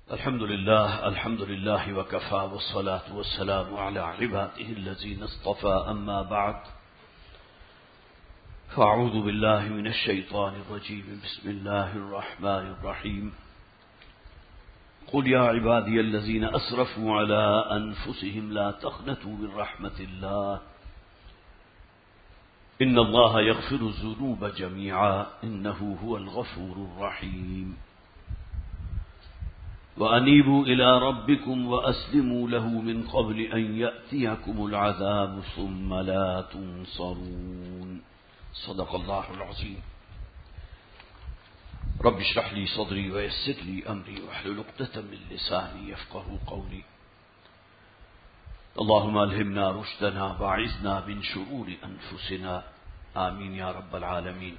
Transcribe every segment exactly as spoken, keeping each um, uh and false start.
الحمد لله الحمد لله وكفى والصلاة والسلام على عباده الذين اصطفى أما بعد فأعوذ بالله من الشيطان الرجيم بسم الله الرحمن الرحيم قل يا عبادي الذين أسرفوا على أنفسهم لا تقنطوا من رحمة الله إن الله يغفر الذنوب جميعا إنه هو الغفور الرحيم وأنيبوا إلى ربكم وأسلموا له من قبل أن يأتيكم العذاب ثم لا تنصرون صدق الله العظيم رب اشرح لي صدري ويسر لي أمري واحلل عقدة من لساني يفقهوا قولي اللهم ألهمنا رشدنا واعذنا من شرور أنفسنا آمين يا رب العالمين.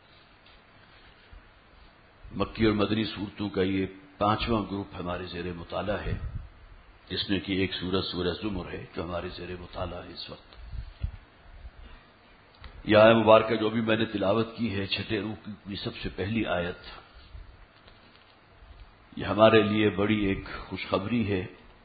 مکی اور مدنی صورتوں کا یہ پانچواں گروپ ہمارے زیر مطالعہ ہے، جس میں کہ ایک سورت سورہ زمر ہے جو ہمارے زیر مطالعہ ہے اس وقت. یہ آیت مبارکہ جو بھی میں نے تلاوت کی ہے چھٹے رکوع کی سب سے پہلی آیت، یہ ہمارے لیے بڑی ایک خوشخبری ہے.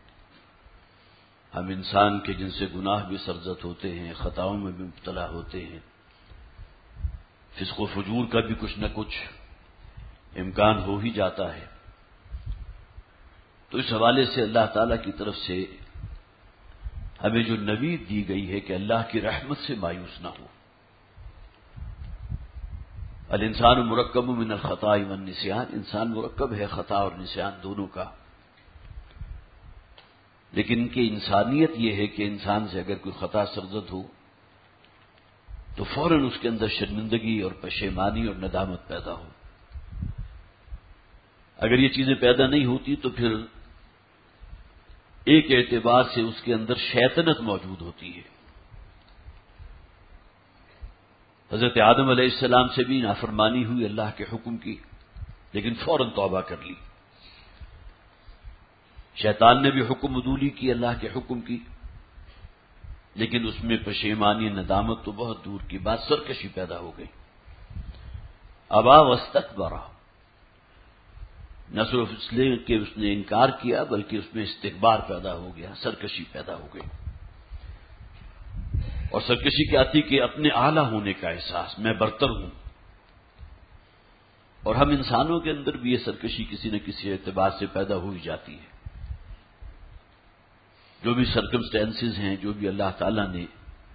ہم انسان کے جن سے گناہ بھی سرزد ہوتے ہیں، خطاؤں میں بھی مبتلا ہوتے ہیں، فسق و فجور کا بھی کچھ نہ کچھ امکان ہو ہی جاتا ہے. تو اس حوالے سے اللہ تعالی کی طرف سے ہمیں جو نوید دی گئی ہے کہ اللہ کی رحمت سے مایوس نہ ہو. الانسان مرکب من الخطاء والنسیان، انسان مرکب ہے خطا اور نسیان دونوں کا، لیکن ان کی انسانیت یہ ہے کہ انسان سے اگر کوئی خطا سرزد ہو تو فوراً اس کے اندر شرمندگی اور پشیمانی اور ندامت پیدا ہو. اگر یہ چیزیں پیدا نہیں ہوتی تو پھر ایک اعتبار سے اس کے اندر شیطنت موجود ہوتی ہے. حضرت آدم علیہ السلام سے بھی نافرمانی ہوئی اللہ کے حکم کی، لیکن فوراً توبہ کر لی. شیطان نے بھی حکم عدولی کی اللہ کے حکم کی، لیکن اس میں پشیمانی ندامت تو بہت دور کی بات، سرکشی پیدا ہو گئی. ابا واستکبر، نہ صرف اس لیے کہ اس نے انکار کیا بلکہ اس میں استکبار پیدا ہو گیا، سرکشی پیدا ہو گئی. اور سرکشی کیا تھی کہ اپنے اعلیٰ ہونے کا احساس، میں برتر ہوں. اور ہم انسانوں کے اندر بھی یہ سرکشی کسی نہ کسی اعتبار سے پیدا ہو ہی جاتی ہے. جو بھی سرکمسٹینسز ہیں، جو بھی اللہ تعالیٰ نے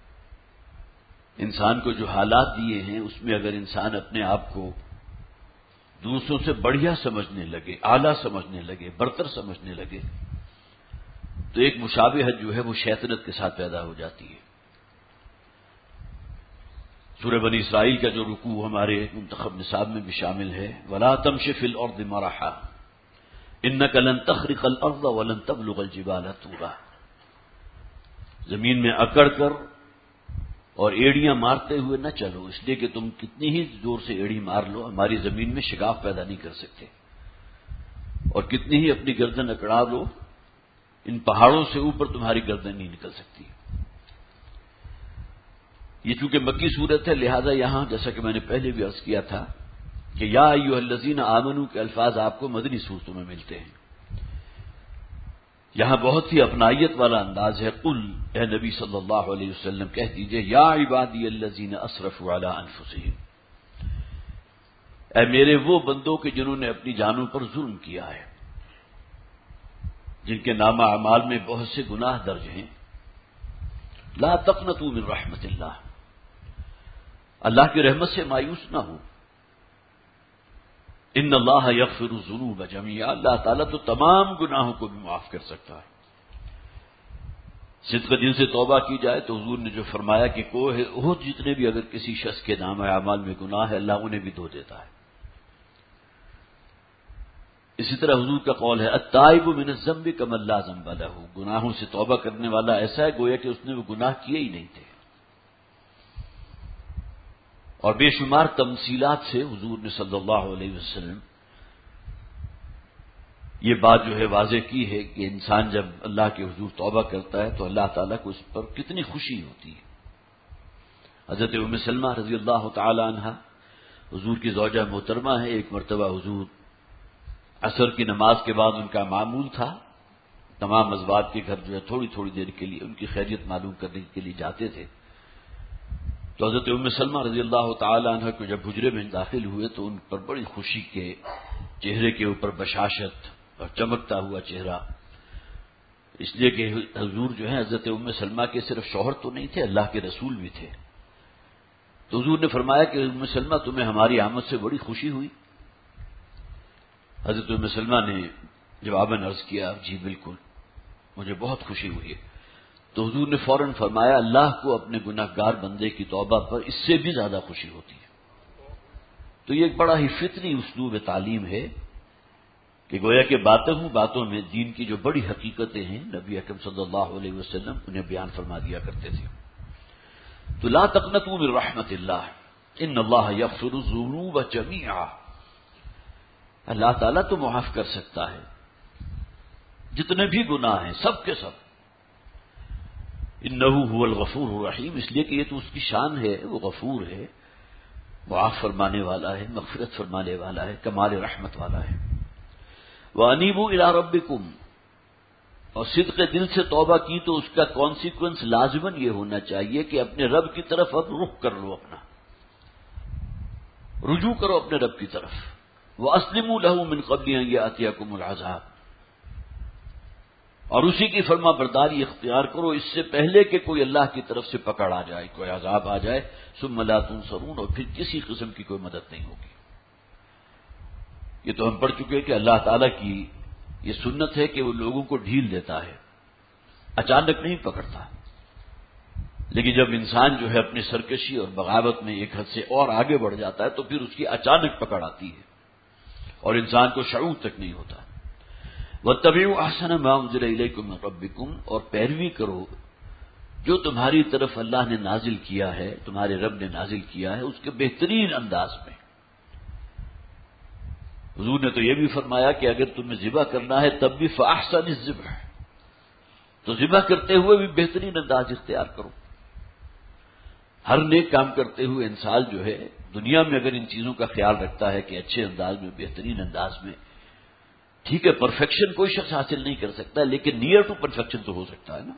انسان کو جو حالات دیے ہیں، اس میں اگر انسان اپنے آپ کو دوسروں سے بڑھیا سمجھنے لگے، اعلیٰ سمجھنے لگے، برتر سمجھنے لگے، تو ایک مشابہت جو ہے وہ شیطنت کے ساتھ پیدا ہو جاتی ہے. سورہ بنی اسرائیل کا جو رکوع ہمارے منتخب نصاب میں بھی شامل ہے، وَلَا تَمْشِ فِي الْأَرْضِ مَرَحًا إِنَّكَ لَن تَخْرِقَ الْأَرْضَ وَلَن تَبْلُغَ الْجِبَالَ طُولًا. زمین میں اکڑ کر اور ایڑیاں مارتے ہوئے نہ چلو، اس لیے کہ تم کتنی ہی زور سے ایڑی مار لو ہماری زمین میں شگاف پیدا نہیں کر سکتے، اور کتنی ہی اپنی گردن اکڑا لو ان پہاڑوں سے اوپر تمہاری گردن نہیں نکل سکتی. یہ چونکہ مکی صورت ہے، لہذا یہاں جیسا کہ میں نے پہلے بھی عرض کیا تھا کہ یا ایھا الذین آمنوا کے الفاظ آپ کو مدنی صورتوں میں ملتے ہیں. یہاں بہت ہی اپنائیت والا انداز ہے. قل، اے نبی صلی اللہ علیہ وسلم کہہ دیجئے، یا عبادی الذین اسرفوا علی انفسہم، اے میرے وہ بندوں کے جنہوں نے اپنی جانوں پر ظلم کیا ہے، جن کے نامہ اعمال میں بہت سے گناہ درج ہیں. لا تقنطوا من رحمت اللہ، اللہ کی رحمت سے مایوس نہ ہو. ان اللہ یغفر الذنوب جميعا، اللہ تعالیٰ تو تمام گناہوں کو بھی معاف کر سکتا ہے. صدق دل سے توبہ کی جائے تو حضور نے جو فرمایا کہ کوہ احد جتنے بھی اگر کسی شخص کے نام اعمال میں گناہ ہے، اللہ انہیں بھی دھو دیتا ہے. اسی طرح حضور کا قول ہے التائب من الذنب کمن لا ذنب له، گناہوں سے توبہ کرنے والا ایسا ہے گویا کہ اس نے وہ گناہ کیے ہی نہیں تھے. اور بے شمار تمثیلات سے حضور نے صلی اللہ علیہ وسلم یہ بات جو ہے واضح کی ہے کہ انسان جب اللہ کے حضور توبہ کرتا ہے تو اللہ تعالیٰ کو اس پر کتنی خوشی ہوتی ہے. حضرت ام سلمہ رضی اللہ تعالی عنہا حضور کی زوجہ محترمہ ہے. ایک مرتبہ حضور عصر کی نماز کے بعد ان کا معمول تھا تمام ازواج کے گھر جو ہے تھوڑی تھوڑی دیر کے لیے ان کی خیریت معلوم کرنے کے لیے جاتے تھے. تو حضرت ام سلمہ رضی اللہ تعالی عنہ کو جب حجرے میں داخل ہوئے تو ان پر بڑی خوشی کے چہرے کے اوپر بشاشت اور چمکتا ہوا چہرہ، اس لیے کہ حضور جو ہے حضرت ام سلمہ کے صرف شوہر تو نہیں تھے، اللہ کے رسول بھی تھے. تو حضور نے فرمایا کہ ام سلمہ تمہیں ہماری آمد سے بڑی خوشی ہوئی؟ حضرت ام سلمہ نے جواباً عرض کیا جی بالکل مجھے بہت خوشی ہوئی ہے. تو حضور نے فوراً فرمایا اللہ کو اپنے گناہگار بندے کی توبہ پر اس سے بھی زیادہ خوشی ہوتی ہے. تو یہ ایک بڑا ہی فطری اسلوب تعلیم ہے کہ گویا کہ باتوں باتوں میں دین کی جو بڑی حقیقتیں ہیں نبی اکرم صلی اللہ علیہ وسلم انہیں بیان فرما دیا کرتے تھے. تو لا تقنطوا من رحمت اللہ ان اللہ یغفر الذنوب جمیعا، اللہ تعالیٰ تو معاف کر سکتا ہے جتنے بھی گناہ ہیں سب کے سب. انہ هو الغفور الرحیم، اس لیے کہ یہ تو اس کی شان ہے، وہ غفور ہے، معاف فرمانے والا ہے، مغفرت فرمانے والا ہے، کمال رحمت والا ہے. وانیبوا الی ربکم، اور صدق دل سے توبہ کی تو اس کا کانسیکوینس لازماً یہ ہونا چاہیے کہ اپنے رب کی طرف اب رخ کر لو، اپنا رجوع کرو اپنے رب کی طرف. واسلموا له من قبل ان یاتیکم العذاب، اور اسی کی فرما برداری اختیار کرو اس سے پہلے کہ کوئی اللہ کی طرف سے پکڑ آ جائے، کوئی عذاب آ جائے. ثم لا تنصرون، اور پھر کسی قسم کی کوئی مدد نہیں ہوگی. یہ تو ہم پڑھ چکے ہیں کہ اللہ تعالیٰ کی یہ سنت ہے کہ وہ لوگوں کو ڈھیل دیتا ہے، اچانک نہیں پکڑتا. لیکن جب انسان جو ہے اپنی سرکشی اور بغاوت میں ایک حد سے اور آگے بڑھ جاتا ہے تو پھر اس کی اچانک پکڑ آتی ہے اور انسان کو شعور تک نہیں ہوتا. وَاتَّبِعُوا أَحْسَنَ مَا أُنزِلَ إِلَيْكُم مِّن رَّبِّكُمْ، اور پیروی کرو جو تمہاری طرف اللہ نے نازل کیا ہے، تمہارے رب نے نازل کیا ہے اس کے بہترین انداز میں. حضور نے تو یہ بھی فرمایا کہ اگر تمہیں ذبح کرنا ہے تب بھی فَأَحْسَنِ الذِّبْحَ، تو ذبح کرتے ہوئے بھی بہترین انداز اختیار کرو. ہر نیک کام کرتے ہوئے انسان جو ہے دنیا میں اگر ان چیزوں کا خیال رکھتا ہے کہ اچھے انداز میں، بہترین انداز میں، ٹھیک ہے پرفیکشن کوئی شخص حاصل نہیں کر سکتا لیکن نیئر ٹو پرفیکشن تو ہو سکتا ہے نا.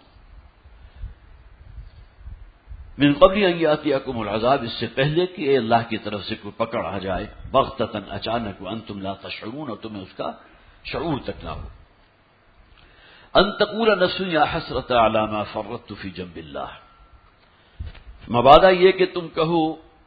من قبل ان یاتیکم العذاب، اس سے پہلے کہ اللہ کی طرف سے کوئی پکڑ آ جائے، بغتۃ اچانک، وانتم لا تشعرون، اور تمہیں اس کا شعور تک نہ ہو. ان تقول نفس یا حسرۃ علی ما فرطت فی جنب اللہ، مبادہ یہ کہ تم کہو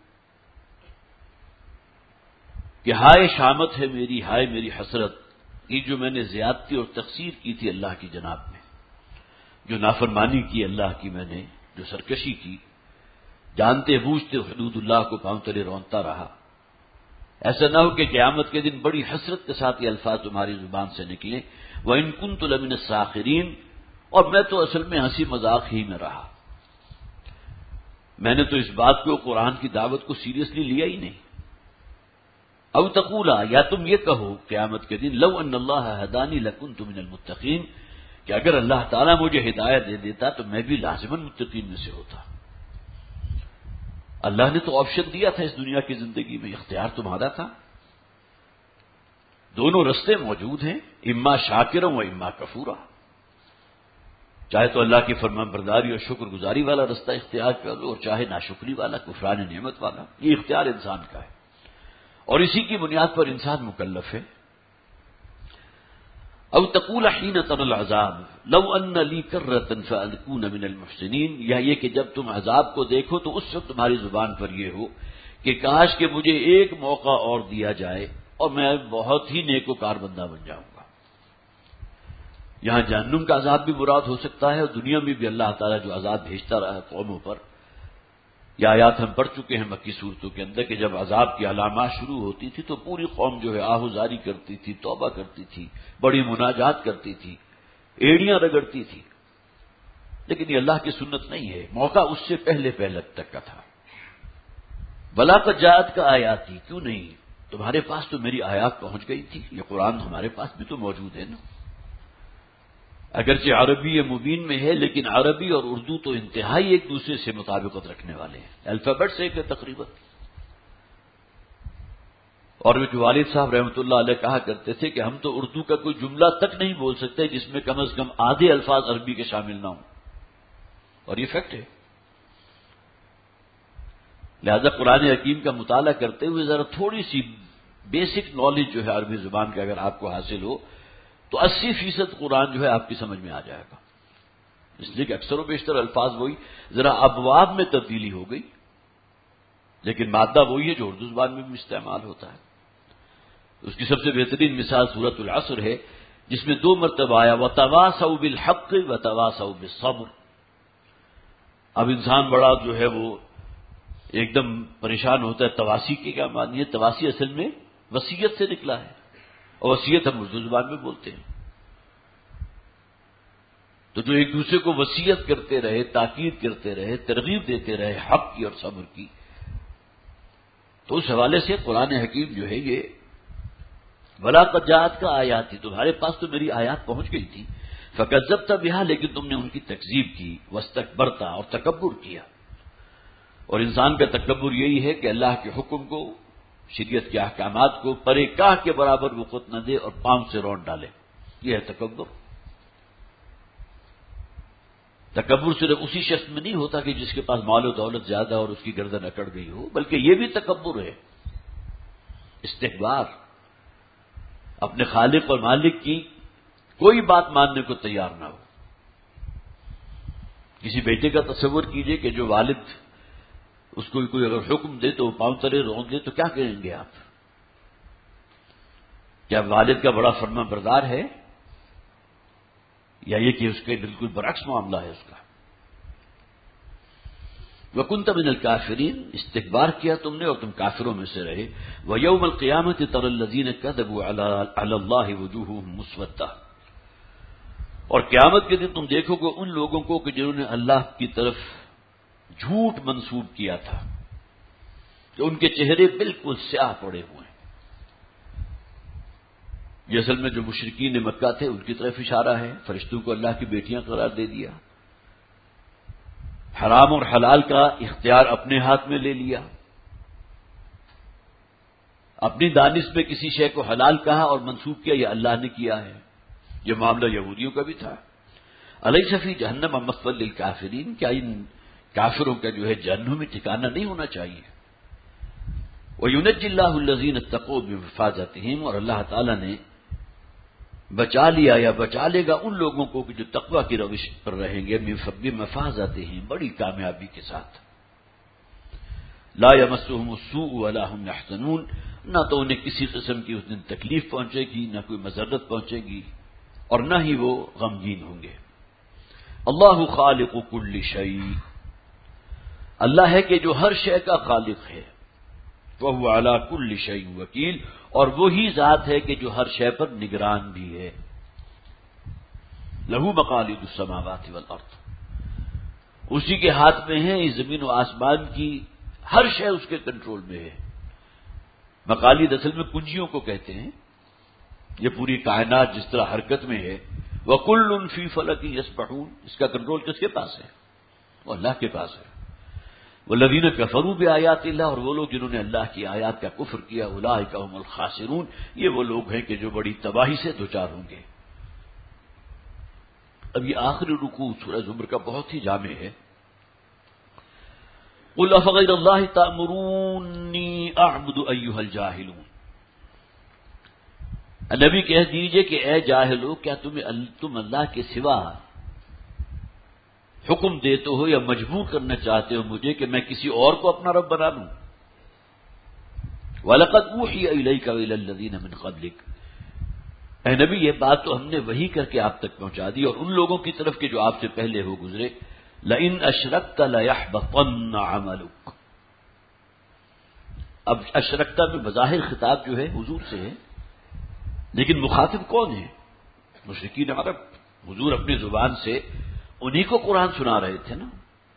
کہ ہائے شامت ہے میری، ہائے میری حسرت، یہ جو میں نے زیادتی اور تقصیر کی تھی اللہ کی جناب میں، جو نافرمانی کی اللہ کی میں نے، جو سرکشی کی، جانتے بوجھتے حدود اللہ کو پاؤں تلے رونتا رہا. ایسا نہ ہو کہ قیامت کے دن بڑی حسرت کے ساتھ یہ الفاظ تمہاری زبان سے نکلیں، وَإِن كُنتُ لَمِنَ السَّاخِرِينَ، اور میں تو اصل میں ہنسی مذاق ہی میں رہا، میں نے تو اس بات کو قرآن کی دعوت کو سیریسلی لیا ہی نہیں. او تقولا، یا تم یہ کہو قیامت کے دن، لو ان اللہ ہدانی لکنت من المتقین، کہ اگر اللہ تعالیٰ مجھے ہدایت دے دیتا تو میں بھی لازماً متقین میں سے ہوتا. اللہ نے تو آپشن دیا تھا اس دنیا کی زندگی میں، اختیار تمہارا تھا، دونوں رستے موجود ہیں، اما شاکرا و اما کفورا. چاہے تو اللہ کی فرمان برداری اور شکر گزاری والا رستہ اختیار کر لو، اور چاہے ناشکری والا، کفران نعمت والا. یہ اختیار انسان کا ہے اور اسی کی بنیاد پر انسان مکلف ہے. او تقول حین تری العذاب لو ان لی کرۃ فاکون من المحسنین، یا یہ کہ جب تم عذاب کو دیکھو تو اس وقت تمہاری زبان پر یہ ہو کہ کاش کہ مجھے ایک موقع اور دیا جائے اور میں بہت ہی نیکوکار بندہ بن جاؤں گا. یہاں جہنم کا عذاب بھی مراد ہو سکتا ہے، اور دنیا میں بھی اللہ تعالیٰ جو عذاب بھیجتا رہا قوموں پر. یہ آیات ہم پڑھ چکے ہیں مکی صورتوں کے اندر کہ جب عذاب کی علامات شروع ہوتی تھی تو پوری قوم جو ہے آہوزاری کرتی تھی، توبہ کرتی تھی، بڑی مناجات کرتی تھی، ایڑیاں رگڑتی تھی. لیکن یہ اللہ کی سنت نہیں ہے، موقع اس سے پہلے پہلے تک کا تھا. بلا قد جاءت کا آیاتی، کیوں نہیں، تمہارے پاس تو میری آیات پہنچ گئی تھی، یہ قرآن ہمارے پاس بھی تو موجود ہے نا. اگرچہ عربی مبین میں ہے لیکن عربی اور اردو تو انتہائی ایک دوسرے سے مطابقت رکھنے والے ہیں، الفابیٹ سے ایک ہے تقریباً. اور جو والد صاحب رحمۃ اللہ علیہ کہا کرتے تھے کہ ہم تو اردو کا کوئی جملہ تک نہیں بول سکتے جس میں کم از کم آدھے الفاظ عربی کے شامل نہ ہوں، اور یہ فیکٹ ہے۔ لہذا قرآن حکیم کا مطالعہ کرتے ہوئے ذرا تھوڑی سی بیسک نالج جو ہے عربی زبان کا اگر آپ کو حاصل ہو تو اسی فیصد قرآن جو ہے آپ کی سمجھ میں آ جائے گا، اس لیے کہ اکثر و بیشتر الفاظ وہی، ذرا ابواب میں تبدیلی ہو گئی لیکن مادہ وہی ہے جو اردو زبان میں بھی استعمال ہوتا ہے۔ اس کی سب سے بہترین مثال سورۃ العصر ہے جس میں دو مرتبہ آیا وَتَوَاصَوْا بِالْحَقِّ وَتَوَاصَوْا بِالصَّبْرِ۔ اب انسان بڑا جو ہے وہ ایک دم پریشان ہوتا ہے، تواسی کی کیا معنی ہے؟ تواسی اصل میں وصیت سے نکلا ہے، اور وصیت ہم اردو زبان میں بولتے ہیں۔ تو جو ایک دوسرے کو وصیت کرتے رہے، تاکید کرتے رہے، ترغیب دیتے رہے حق کی اور صبر کی، تو اس حوالے سے قرآن حکیم جو ہے یہ وَلَا قَدْ جَاءَتْكَ کا آیات تھی، تمہارے پاس تو میری آیات پہنچ گئی تھی، فَكَذَّبْتَ بِهَا، لیکن تم نے ان کی تکذیب کی، وَاسْتَكْبَرْتَ، اور تکبر کیا۔ اور انسان کا تکبر یہی ہے کہ اللہ کے حکم کو، شریعت کے احکامات کو پرے کاہ کے برابر وقت نہ دے اور پاؤں سے رونڈ ڈالے، یہ ہے تکبر۔ تکبر صرف اسی شخص میں نہیں ہوتا کہ جس کے پاس مال و دولت زیادہ اور اس کی گردن اکڑ گئی ہو، بلکہ یہ بھی تکبر ہے، استکبار، اپنے خالق اور مالک کی کوئی بات ماننے کو تیار نہ ہو۔ کسی بیٹے کا تصور کیجئے کہ جو والد اس کو کوئی اگر حکم دے تو وہ پاؤں تلے رون دے تو کیا کہیں گے آپ؟ کیا والد کا بڑا فرما بردار ہے، یا یہ کہ اس کے بالکل برعکس معاملہ ہے اس کا؟ وَكُنْتَ مِنَ الْكَافِرِينَ، استکبار کیا تم نے اور تم کافروں میں سے رہے۔ وَيَوْمَ الْقِيَامَةِ تَرَى الَّذِينَ كَذَبُوا عَلَى اللَّهِ وُجُوهُهُمْ مُسْوَدَّةٌ، اور قیامت کے دن تم دیکھو گے ان لوگوں کو کہ جنہوں نے اللہ کی طرف جھوٹ منسوب کیا تھا کہ ان کے چہرے بالکل سیاہ پڑے ہوئے ہیں۔ یہ اصل میں جو مشرکین مکہ تھے ان کی طرف اشارہ ہے، فرشتوں کو اللہ کی بیٹیاں قرار دے دیا، حرام اور حلال کا اختیار اپنے ہاتھ میں لے لیا، اپنی دانش میں کسی شے کو حلال کہا اور منسوب کیا یہ اللہ نے کیا ہے۔ یہ معاملہ یہودیوں کا بھی تھا۔ الیس فی جہنم مثوی للکافرین، کیا ان کافروں کا جو ہے جہنم میں ٹھکانہ نہیں ہونا چاہیے؟ وَيُنَجِّي اللَّهُ الَّذِينَ اتَّقَوْا بِمَفَازَتِهِمْ، اور اللہ تعالیٰ نے بچا لیا یا بچا لے گا ان لوگوں کو کہ جو تقوی کی روش پر رہیں گے، بِمَفَازَتِهِمْ، بڑی کامیابی کے ساتھ۔ لا يَمَسُّهُمُ السُّوءُ وَلَا هُمْ يَحْزَنُونَ، نہ تو انہیں کسی قسم کی اس دن تکلیف پہنچے گی، نہ کوئی مضرت پہنچے گی، اور نہ ہی وہ غمگین ہوں گے۔ اللہ خالق کل شیء، اللہ ہے کہ جو ہر شے کا خالق ہے، وَهُوَ عَلَى كُلِّ شَيْءٍ وَكِيلٌ، اور وہی ذات ہے کہ جو ہر شے پر نگران بھی ہے۔ لَهُ مَقَالِيدُ السَّمَاوَاتِ وَالْأَرْضِ، اسی کے ہاتھ میں ہے اس زمین و آسمان کی ہر شے، اس کے کنٹرول میں ہے۔ مقالید اصل میں کنجیوں کو کہتے ہیں۔ یہ پوری کائنات جس طرح حرکت میں ہے، وَكُلٌّ فِي فَلَكٍ يَسْبَحُونَ، اس کا کنٹرول کس کے پاس ہے؟ وہ اللہ کے پاس ہے۔ وَالَّذِينَ كَفَرُوا بِآيَاتِ اللَّهِ، اور وہ لوگ جنہوں نے اللہ کی آیات کا کفر کیا، أُولَٰئِكَ هُمُ الْخَاسِرُونَ، یہ وہ لوگ ہیں کہ جو بڑی تباہی سے دوچار ہوں گے۔ اب یہ آخری رکوع سورہ زمر کا بہت ہی جامع ہے۔ قُلْ أَفَغَيْرَ اللَّهِ تَأْمُرُونِّي أَعْبُدُ أَيُّهَا الْجَاهِلُونَ، نبی کہہ دیجئے کہ اے جاہلو، کیا تمہیں تم اللہ کے سوا حکم دیتے ہو یا مجبور کرنا چاہتے ہو مجھے کہ میں کسی اور کو اپنا رب بنا لوں؟ وَلَقَدْ أُوحِيَ إِلَيْكَ وَإِلَى الَّذِينَ مِنْ قَبْلِكَ، اے نبی یہ بات تو ہم نے وحی کر کے آپ تک پہنچا دی، اور ان لوگوں کی طرف کہ جو آپ سے پہلے ہو گزرے، لَإِنْ أَشْرَكْتَ لَيَحْبَطَنَّ عَمَلُكَ۔ اب اشرکتا میں بظاہر خطاب جو ہے حضور سے ہے، لیکن مخاطب کون ہے؟ مشرکین عرب۔ حضور اپنی زبان سے انہی کو قرآن سنا رہے تھے نا۔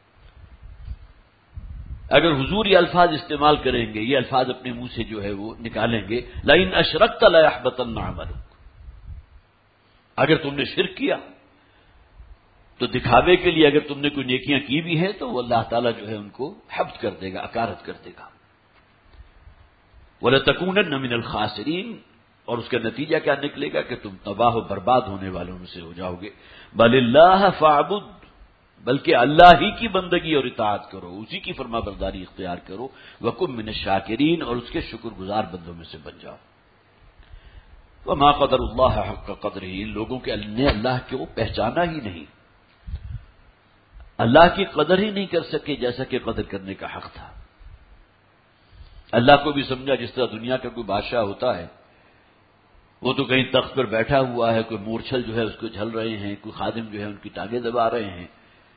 اگر حضور یہ الفاظ استعمال کریں گے، یہ الفاظ اپنے منہ سے جو ہے وہ نکالیں گے، لَإِنْ أَشْرَكْتَ لَيَحْبَطَنَّ عَمَلُكَ، اگر تم نے شرک کیا تو دکھاوے کے لیے اگر تم نے کوئی نیکیاں کی بھی ہیں تو وہ اللہ تعالیٰ جو ہے ان کو حبط کر دے گا، اکارت کر دے گا۔ وَلَتَكُونَنَّ مِنَ الْخَاسِرِينَ، اور اس کا نتیجہ کیا نکلے گا کہ تم تباہ و برباد ہونے والوں میں سے ہو جاؤ گے. بَلِ اللَّهَ فَاعْبُدْ، بلکہ اللہ ہی کی بندگی اور اطاعت کرو، اسی کی فرما برداری اختیار کرو. وَكُن مِّنَ الشَّاكِرِينَ، اور اس کے شکر گزار بندوں میں سے بن جاؤ. وَمَا قَدَرُ اللَّهَ حَقَّ قَدْرِهِ، ان لوگوں کے نے اللہ کو پہچانا ہی نہیں، اللہ کی قدر ہی نہیں کر سکے جیسا کہ قدر کرنے کا حق تھا. اللہ کو بھی سمجھا جس طرح دنیا کا کوئی بادشاہ ہوتا ہے، وہ تو کہیں تخت پر بیٹھا ہوا ہے، کوئی مورچھل جو ہے اس کو جھل رہے ہیں، کوئی خادم جو ہے ان کی ٹانگیں دبا رہے ہیں،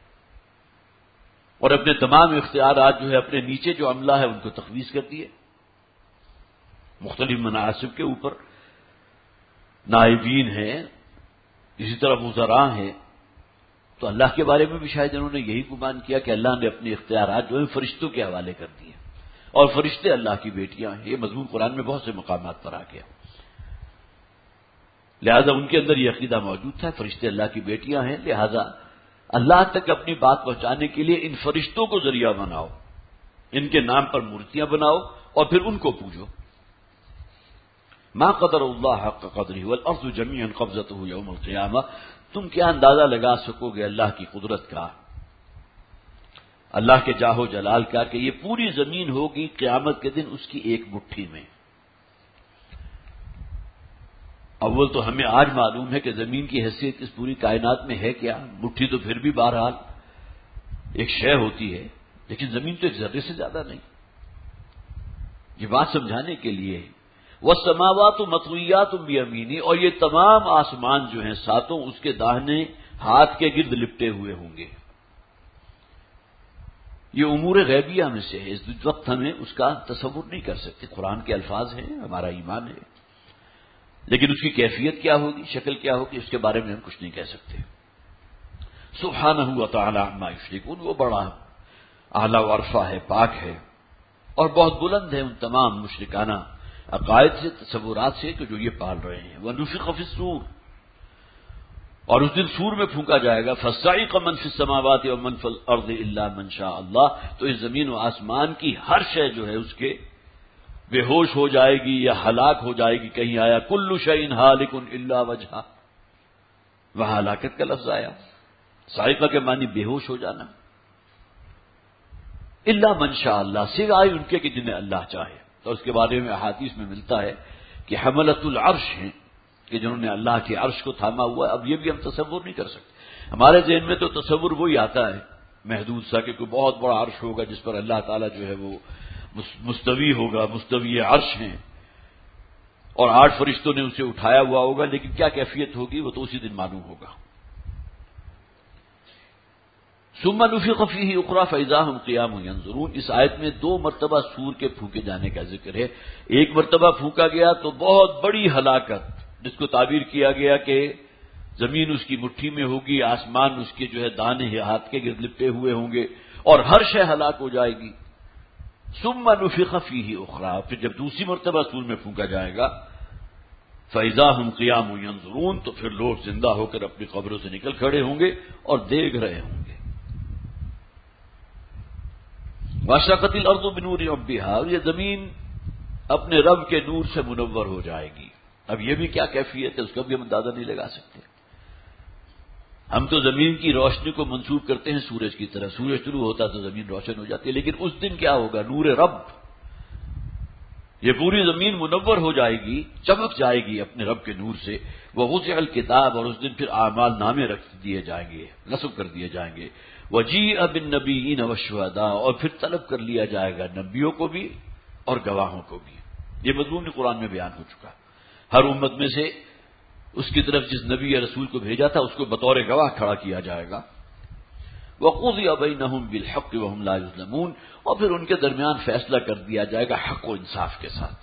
اور اپنے تمام اختیارات جو ہے اپنے نیچے جو عملہ ہے ان کو تخویص کر دیے. مختلف مناصب کے اوپر نائبین ہیں، اسی طرح وزراء ہیں. تو اللہ کے بارے میں بھی شاید انہوں نے یہی گمان کیا کہ اللہ نے اپنے اختیارات جو ہے فرشتوں کے حوالے کر دیے، اور فرشتے اللہ کی بیٹیاں ہیں. یہ مضمون قرآن میں بہت سے مقامات پر آ گیا. لہذا ان کے اندر یہ عقیدہ موجود تھا فرشتے اللہ کی بیٹیاں ہیں، لہذا اللہ تک اپنی بات پہنچانے کے لیے ان فرشتوں کو ذریعہ بناؤ، ان کے نام پر مورتیاں بناؤ اور پھر ان کو پوجو. ما قدر اللہ حق قدرہ والارض جميعا قبضتہ یوم القیامہ. تم کیا اندازہ لگا سکو گے اللہ کی قدرت کا، اللہ کے جاہ و جلال کا، کہ یہ پوری زمین ہوگی قیامت کے دن اس کی ایک مٹھی میں. اول تو ہمیں آج معلوم ہے کہ زمین کی حیثیت اس پوری کائنات میں ہے کیا، مٹھی تو پھر بھی بہرحال ایک شے ہوتی ہے، لیکن زمین تو ایک ذرے سے زیادہ نہیں. یہ بات سمجھانے کے لیے وَالسَّمَاوَاتُ مَطْوِيَّاتٌ بِيَمِينِهِ، اور یہ تمام آسمان جو ہیں ساتوں اس کے داہنے ہاتھ کے گرد لپٹے ہوئے ہوں گے. یہ امور غیبیہ میں سے ہے، اس وقت ہمیں اس کا تصور نہیں کر سکتے. قرآن کے الفاظ ہیں، ہمارا ایمان ہے، لیکن اس کی کیفیت کیا ہوگی، شکل کیا ہوگی، اس کے بارے میں ہم کچھ نہیں کہہ سکتے. سبحانہ و تعالی عما یشرکون، وہ بڑا اعلیٰ و عرفہ ہے، پاک ہے، اور بہت بلند ہے ان تمام مشرکانہ عقائد سے، تصورات سے کہ جو یہ پال رہے ہیں. وَنُفِخَ فِي الصُّورِ، اور اس دن سور میں پھونکا جائے گا. فَصَعِقَ مَن فِي السَّمَاوَاتِ وَمَن فِي الْأَرْضِ إِلَّا مَن شَاءَ اللَّهُ، تو اس زمین و آسمان کی ہر شے جو ہے اس کے بے ہوش ہو جائے گی یا ہلاک ہو جائے گی. کہیں آیا کل شیء ہالک الا وجہہ، وہاں ہلاکت کا لفظ آیا. صاعقہ کے معنی بے ہوش ہو جانا. الا من شاء اللہ، سوائے ان کے کہ جنہیں اللہ چاہے. تو اس کے بارے میں احادیث میں ملتا ہے کہ حملۃ العرش ہیں، کہ جنہوں نے اللہ کے عرش کو تھاما ہوا ہے. اب یہ بھی ہم تصور نہیں کر سکتے. ہمارے ذہن میں تو تصور وہی آتا ہے محدود سا کہ کوئی بہت بڑا عرش ہوگا جس پر اللہ تعالیٰ جو ہے وہ مستوی ہوگا، مستوی عرش ہیں، اور آٹھ فرشتوں نے اسے اٹھایا ہوا ہوگا. لیکن کیا کیفیت ہوگی وہ تو اسی دن معلوم ہوگا. ثم نفخ فیہ اخری فاذا هم قیام ینظرون، اس آیت میں دو مرتبہ سور کے پھونکے جانے کا ذکر ہے. ایک مرتبہ پھونکا گیا تو بہت بڑی ہلاکت، جس کو تعبیر کیا گیا کہ زمین اس کی مٹھی میں ہوگی، آسمان اس کے جو ہے دانے ہاتھ کے گرد لپٹے ہوئے ہوں گے، اور ہر شے ہلاک ہو جائے گی. ثم نفخ فیہ اخری، پھر جب دوسری مرتبہ سور میں پھونکا جائے گا فاذا هم قیام ینظرون، تو پھر لوگ زندہ ہو کر اپنی قبروں سے نکل کھڑے ہوں گے اور دیکھ رہے ہوں گے. واشرقت الارض بنور ربها، یہ زمین اپنے رب کے نور سے منور ہو جائے گی. اب یہ بھی کیا کیفیت ہے اس کا بھی ہم اندازہ نہیں لگا سکتے. ہم تو زمین کی روشنی کو منسوب کرتے ہیں سورج کی طرح، سورج طلوع ہوتا تو زمین روشن ہو جاتی ہے، لیکن اس دن کیا ہوگا؟ نور رب، یہ پوری زمین منور ہو جائے گی، چمک جائے گی اپنے رب کے نور سے. ووضع الکتاب، اور اس دن پھر اعمال نامے رکھ دیے جائیں گے، نصب کر دیے جائیں گے. وجیء بالنبیین والشہداء، اور پھر طلب کر لیا جائے گا نبیوں کو بھی اور گواہوں کو بھی. یہ مضمون قرآن میں بیان ہو چکا. ہر امت میں سے اس کی طرف جس نبی یا رسول کو بھیجا تھا اس کو بطور گواہ کھڑا کیا جائے گا. وقضی بینہم بالحق وہم لا یظلمون، اور پھر ان کے درمیان فیصلہ کر دیا جائے گا حق و انصاف کے ساتھ.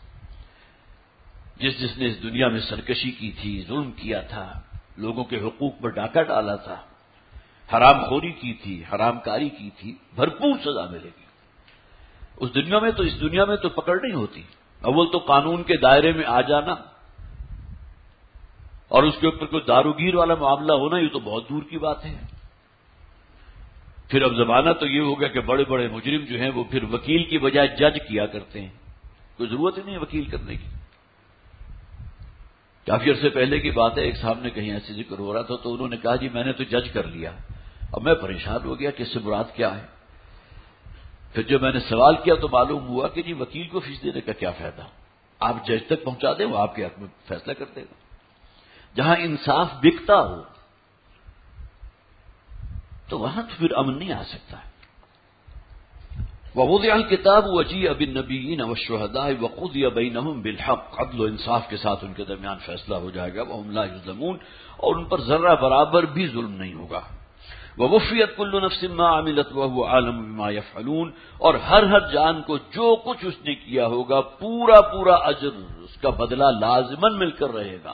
جس جس نے اس دنیا میں سرکشی کی تھی، ظلم کیا تھا، لوگوں کے حقوق پر ڈاکہ ڈالا تھا، حرام خوری کی تھی، حرام کاری کی تھی، بھرپور سزا ملے گی. اس دنیا میں تو اس دنیا میں تو پکڑ نہیں ہوتی. اول تو قانون کے دائرے میں آ جانا اور اس کے اوپر کوئی داروگیر والا معاملہ ہونا، یہ تو بہت دور کی بات ہے. پھر اب زمانہ تو یہ ہوگا کہ بڑے بڑے مجرم جو ہیں وہ پھر وکیل کی بجائے جج کیا کرتے ہیں. کوئی ضرورت ہی نہیں ہے وکیل کرنے کی. کافی عرصے پہلے کی بات ہے، ایک صاحب نے کہیں ایسے ذکر ہو رہا تھا تو انہوں نے کہا جی میں نے تو جج کر لیا. اب میں پریشان ہو گیا کہ اس سے مراد کیا ہے. پھر جب میں نے سوال کیا تو معلوم ہوا کہ جی وکیل کو فیس دینے کا کیا فائدہ، آپ جج تک پہنچا دیں، وہ آپ کے حق میں فیصلہ کر دے گا. جہاں انصاف بکتا ہو تو وہاں تو پھر امن نہیں آ سکتا ہے. ووضع الکتاب وجیء بالنبیین والشہداء وقضی بینہم بالحق، عدل و انصاف کے ساتھ ان کے درمیان فیصلہ ہو جائے گا. وہم لا یظلمون، اور ان پر ذرہ برابر بھی ظلم نہیں ہوگا. ووفیت کل نفس ما عملت وهو عالم بما یفعلون، اور ہر ہر جان کو جو کچھ اس نے کیا ہوگا پورا پورا اجر، اس کا بدلہ لازماً مل کر رہے گا.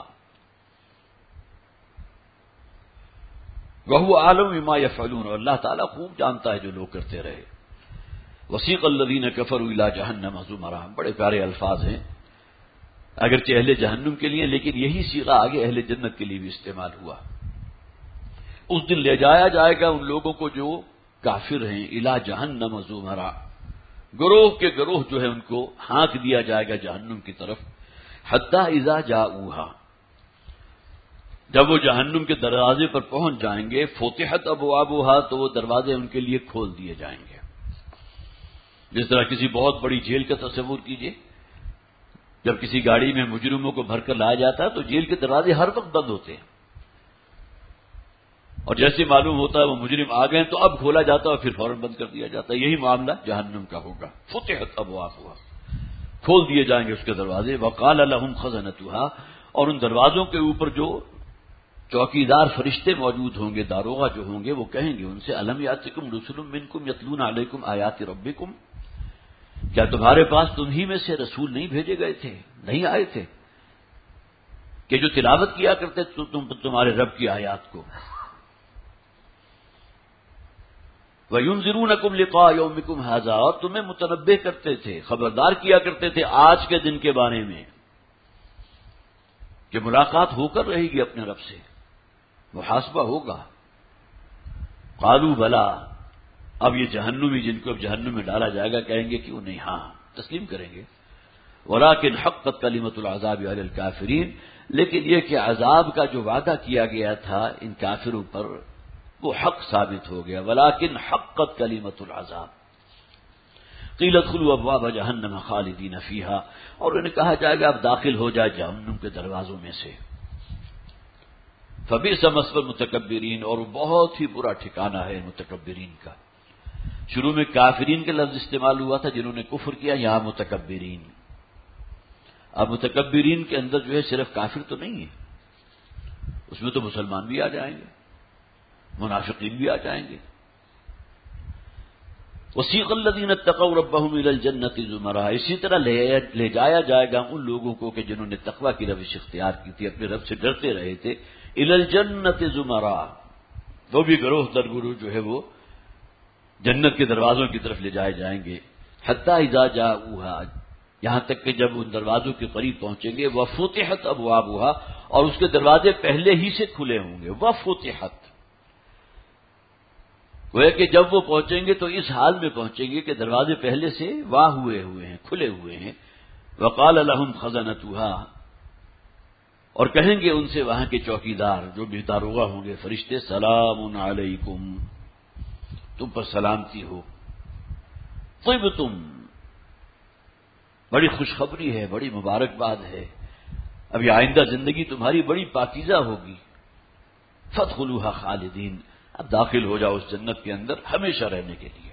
وهو عالم بما یفعلون، اور اللہ تعالیٰ خوب جانتا ہے جو لوگ کرتے رہے. وسیق الذین کفروا الی جہنم زمرا، بڑے پیارے الفاظ ہیں اگرچہ اہل جہنم کے لیے، لیکن یہی صیغہ آگے اہل جنت کے لیے بھی استعمال ہوا. اس دن لے جایا جائے گا ان لوگوں کو جو کافر ہیں، الی جہنم زمرا، گروہ کے گروہ جو ہے ان کو ہانک دیا جائے گا جہنم کی طرف. حتی اذا جاؤہا، جب وہ جہنم کے دروازے پر پہنچ جائیں گے، فتحت ابوابہا، تو وہ دروازے ان کے لیے کھول دیے جائیں گے. جس طرح کسی بہت بڑی جیل کا تصور کیجئے، جب کسی گاڑی میں مجرموں کو بھر کر لایا جاتا ہے تو جیل کے دروازے ہر وقت بند ہوتے ہیں، اور جیسے معلوم ہوتا ہے وہ مجرم آ گئے تو اب کھولا جاتا ہے اور پھر فوراً بند کر دیا جاتا ہے. یہی معاملہ جہنم کا ہوگا. فتحت ابوابہا، کھول دیے جائیں گے اس کے دروازے. وقال لهم خزنتها، اور ان دروازوں کے اوپر جو چوکیدار فرشتے موجود ہوں گے، داروغہ جو ہوں گے، وہ کہیں گے ان سے الم یاتکم رسل منکم یتلون علیکم آیات ربکم، کیا تمہارے پاس تمہیں میں سے رسول نہیں بھیجے گئے تھے، نہیں آئے تھے کہ جو تلاوت کیا کرتے تم تمہارے رب کی آیات کو. وَيُنذِرُونَكُمْ لِقَاءَ يَوْمِكُمْ هَذَا، اور تمہیں متنبہ کرتے تھے، خبردار کیا کرتے تھے آج کے دن کے بارے میں کہ ملاقات ہو کر رہے گی اپنے رب سے، محاسبہ ہوگا. قالوا بلا، اب یہ جہنمی جن کو اب جہنم میں ڈالا جائے گا کہیں گے کیوں نہیں، ہاں تسلیم کریں گے. ولیکن حقت کلمۃ العذاب علی الکافرین، لیکن یہ کہ عذاب کا جو وعدہ کیا گیا تھا ان کافروں پر وہ حق ثابت ہو گیا. ولیکن حقت کلمۃ العذاب. قیل ادخلوا ابواب جہنم خالدین فیہا، اور انہیں کہا جائے گا اب داخل ہو جائے جہنم کے دروازوں میں سے. فبئس مثوى المتکبرین، اور بہت ہی برا ٹھکانہ ہے متکبرین کا. شروع میں کافرین کا لفظ استعمال ہوا تھا جنہوں نے کفر کیا، یہاں متکبرین. اب متکبرین کے اندر جو ہے صرف کافر تو نہیں ہے، اس میں تو مسلمان بھی آ جائیں گے، منافقین بھی آ جائیں گے. وسیق الذین اتقوا ربهم الی الجنۃ زمرا، اسی طرح لے جایا جائے گا ان لوگوں کو کہ جنہوں نے تقوی کی روش اختیار کی تھی، اپنے رب سے ڈرتے رہے تھے. الی الجنۃ زمرا، وہ بھی گروہ در گروہ جو ہے وہ جنت کے دروازوں کی طرف لے جائے جائیں گے. حتی اذا جاؤہا، یہاں تک کہ جب ان دروازوں کے قریب پہنچیں گے. وفتحت ابوابہا، اور اس کے دروازے پہلے ہی سے کھلے ہوں گے. وفتحت، وہ کہ جب وہ پہنچیں گے تو اس حال میں پہنچیں گے کہ دروازے پہلے سے واہ ہوئے ہوئے ہیں، کھلے ہوئے ہیں. وقال لهم خزنتها، اور کہیں گے ان سے وہاں کے چوکیدار جو بھی داروغہ ہوں گے فرشتے، سلام علیکم، تم پر سلامتی ہو. طبتم، بڑی خوشخبری ہے، بڑی مبارکباد ہے، اب یہ آئندہ زندگی تمہاری بڑی پاکیزہ ہوگی. فادخلوها خالدین، اب داخل ہو جاؤ اس جنت کے اندر ہمیشہ رہنے کے لیے.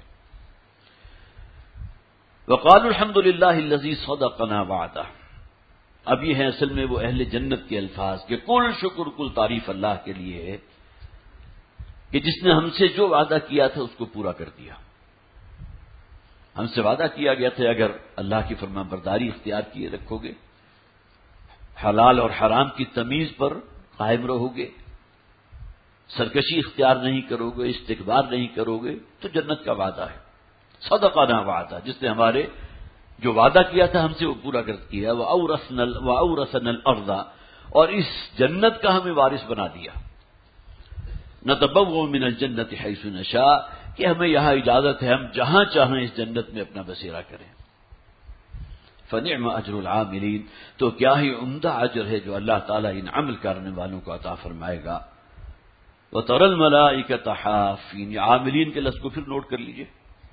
وقالوا الحمد للہ الذی صدقنا وعدہ، اب یہ ہے اصل میں وہ اہل جنت کے الفاظ کہ کل شکر کل تعریف اللہ کے لیے ہے کہ جس نے ہم سے جو وعدہ کیا تھا اس کو پورا کر دیا. ہم سے وعدہ کیا گیا تھا اگر اللہ کی فرما برداری اختیار کیے رکھو گے، حلال اور حرام کی تمیز پر قائم رہو گے، سرکشی اختیار نہیں کرو گے، استکبار نہیں کرو گے، تو جنت کا وعدہ ہے. صدقنا وعدہ، جس نے ہمارے جو وعدہ کیا تھا ہم سے وہ پورا کر دیا. وَأَوْرَثْنَا وَأَوْرَثَنَا الْأَرْضَ، اور اس جنت کا ہمیں وارث بنا دیا. نَتَبَوَّأُ مِنَ الْجَنَّةِ حَيْثُ نَشَاءُ، کہ ہمیں یہاں اجازت ہے ہم جہاں چاہیں اس جنت میں اپنا بسیرا کریں. فنعم اجر العاملین، تو کیا ہی عمدہ اجر ہے جو اللہ تعالیٰ ان عمل کرنے والوں کو عطا فرمائے گا۔ وَتَرَى الْمَلَائِكَةَ حَافِّينَ، عاملین کے لفظ کو پھر نوٹ کر لیجئے۔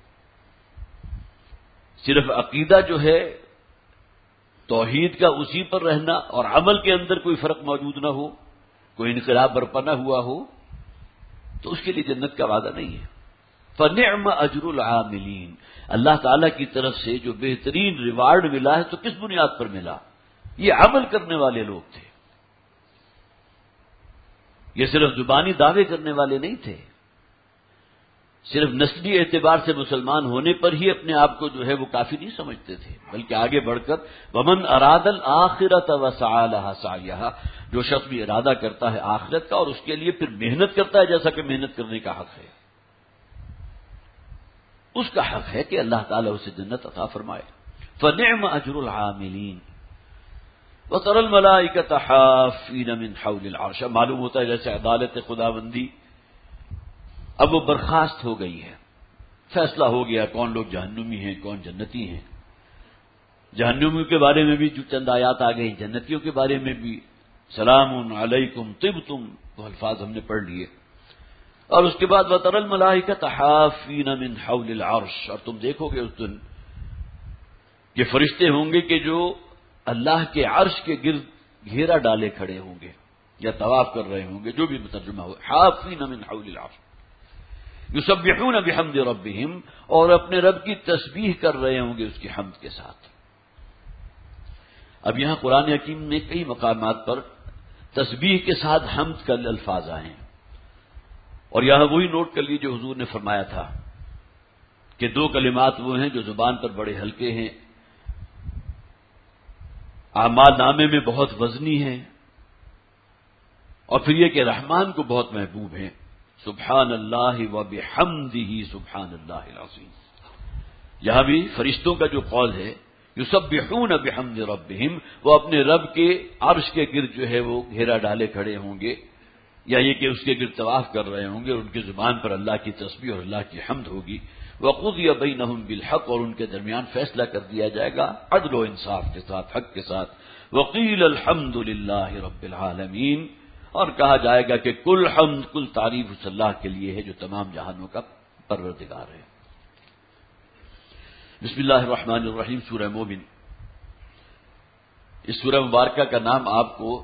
صرف عقیدہ جو ہے توحید کا اسی پر رہنا اور عمل کے اندر کوئی فرق موجود نہ ہو، کوئی انقلاب برپا نہ ہوا ہو، تو اس کے لیے جنت کا وعدہ نہیں ہے۔ فَنِعْمَ أَجْرُ الْعَامِلِينَ، اللہ تعالیٰ کی طرف سے جو بہترین ریوارڈ ملا ہے تو کس بنیاد پر ملا؟ یہ عمل کرنے والے لوگ تھے، یہ صرف زبانی دعوے کرنے والے نہیں تھے، صرف نسلی اعتبار سے مسلمان ہونے پر ہی اپنے آپ کو جو ہے وہ کافی نہیں سمجھتے تھے، بلکہ آگے بڑھ کر وَمَنْ أَرَادَ الْآخِرَةَ وَسَعَى لَهَا سَعْيَهَا، جو شخص بھی ارادہ کرتا ہے آخرت کا اور اس کے لیے پھر محنت کرتا ہے جیسا کہ محنت کرنے کا حق ہے، اس کا حق ہے کہ اللہ تعالیٰ اسے جنت عطا فرمائے۔ فَنِعْمَ أَجْرُ الْعَامِلِينَ وَتَرَى الْمَلَائِكَةَ حَافِّينَ مِنْ حَوْلِ الْعَرْشِ، معلوم ہوتا ہے جیسے عدالت خداوندی اب وہ برخاست ہو گئی ہے، فیصلہ ہو گیا کون لوگ جہنمی ہیں کون جنتی ہیں۔ جہنمیوں کے بارے میں بھی جو چند آیات آ گئی، جنتیوں کے بارے میں بھی سلام علیکم طبتم، وہ الفاظ ہم نے پڑھ لیے۔ اور اس کے بعد وَتَرَى الْمَلَائِكَةَ حَافِّينَ مِنْ حَوْلِ الْعَرْشِ، اور تم دیکھو گے اس دن کہ فرشتے ہوں گے کہ جو اللہ کے عرش کے گرد گھیرا ڈالے کھڑے ہوں گے یا طواف کر رہے ہوں گے، جو بھی ترجمہ ہو، حافین من حول العرش یسبحون بحمد ربہم، اور اپنے رب کی تسبیح کر رہے ہوں گے اس کی حمد کے ساتھ۔ اب یہاں قرآن حکیم میں کئی مقامات پر تسبیح کے ساتھ حمد کا الفاظ آئے ہیں، اور یہاں وہی نوٹ کر لیجیے حضور نے فرمایا تھا کہ دو کلمات وہ ہیں جو زبان پر بڑے ہلکے ہیں، اعمال نامے میں بہت وزنی ہیں، اور پھر یہ کہ رحمان کو بہت محبوب ہیں، سبحان اللہ و بحمدہ سبحان اللہ العظیم۔ یہاں بھی فرشتوں کا جو قول ہے یسبحون بحمد ربہم، وہ اپنے رب کے عرش کے گرد جو ہے وہ گھیرا ڈالے کھڑے ہوں گے، یا یہ کہ اس کے گرد طواف کر رہے ہوں گے، اور ان کی زبان پر اللہ کی تسبیح اور اللہ کی حمد ہوگی۔ وَقُضِيَ بَيْنَهُمْ بِالْحَقِّ، اور ان کے درمیان فیصلہ کر دیا جائے گا عدل و انصاف کے ساتھ، حق کے ساتھ۔ وَقِيلَ الْحَمْدُ لِلَّهِ رَبِّ الْعَالَمِينَ، اور کہا جائے گا کہ کل حمد کل تعریف اس اللہ کے لیے ہے جو تمام جہانوں کا پروردگار ہے۔ بسم اللہ الرحمن الرحیم، سورہ مومن۔ اس سورہ مبارکہ کا نام آپ کو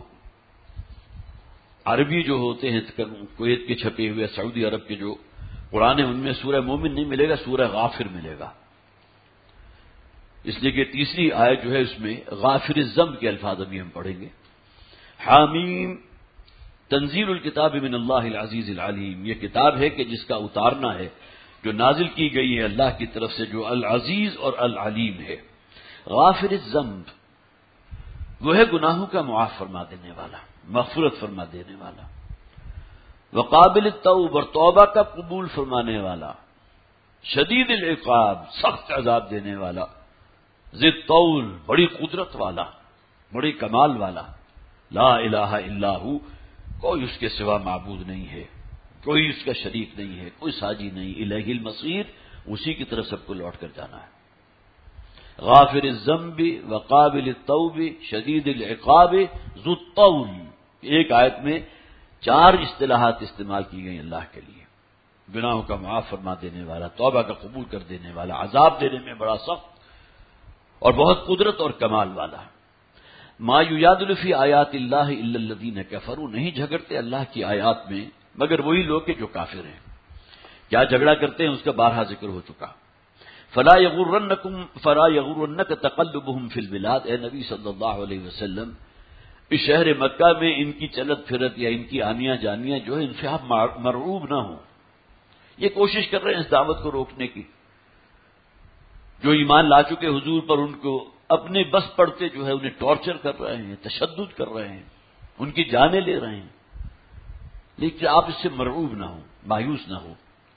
عربی جو ہوتے ہیں کویت کے چھپے ہوئے سعودی عرب کے جو قرآن ہے ان میں سورہ مومن نہیں ملے گا، سورہ غافر ملے گا، اس لیے کہ تیسری آیت جو ہے اس میں غافر الذنب کے الفاظ ابھی ہم پڑھیں گے۔ حامیم تنزیل الکتاب من اللہ العزیز العلیم، یہ کتاب ہے کہ جس کا اتارنا ہے، جو نازل کی گئی ہے اللہ کی طرف سے، جو العزیز اور العلیم ہے۔ غافر الذنب وہ ہے گناہوں کا معاف فرما دینے والا، مغفرت فرما دینے والا، وقابل التوب، اور توبہ کا قبول فرمانے والا، شدید العقاب، سخت عذاب دینے والا، ذی الطول، بڑی قدرت والا، بڑی کمال والا، لا الہ الا ہو، کوئی اس کے سوا معبود نہیں ہے، کوئی اس کا شریک نہیں ہے، کوئی ساجی نہیں، الیہ المصیر، اسی کی طرف سب کو لوٹ کر جانا ہے۔ غافر الذنب وقابل التوب شدید العقاب ذو الطول، ایک آیت میں چار اصطلاحات استعمال کی گئی اللہ کے لیے، گناہوں کا معاف فرما دینے والا، توبہ کا قبول کر دینے والا، عذاب دینے میں بڑا سخت اور بہت قدرت اور کمال والا۔ ما یجادل فی آیات اللہ الا الذین کفروا، نہیں جھگڑتے اللہ کی آیات میں مگر وہی لوگ کہ جو کافر ہیں۔ کیا جھگڑا کرتے ہیں اس کا بارہا ذکر ہو چکا۔ فلا یغرنکم فلا یغرنک تقلبهم فی البلاد، اے نبی صلی اللہ علیہ وسلم اس شہر مکہ میں ان کی چلت پھرت یا ان کی آنیاں جانیاں جو ہے ان سے آپ مرعوب نہ ہوں۔ یہ کوشش کر رہے ہیں اس دعوت کو روکنے کی، جو ایمان لا چکے حضور پر ان کو اپنے بس پڑتے جو ہے انہیں ٹارچر کر رہے ہیں، تشدد کر رہے ہیں، ان کی جانیں لے رہے ہیں، لیکن آپ اس سے مرعوب نہ ہوں، مایوس نہ ہوں۔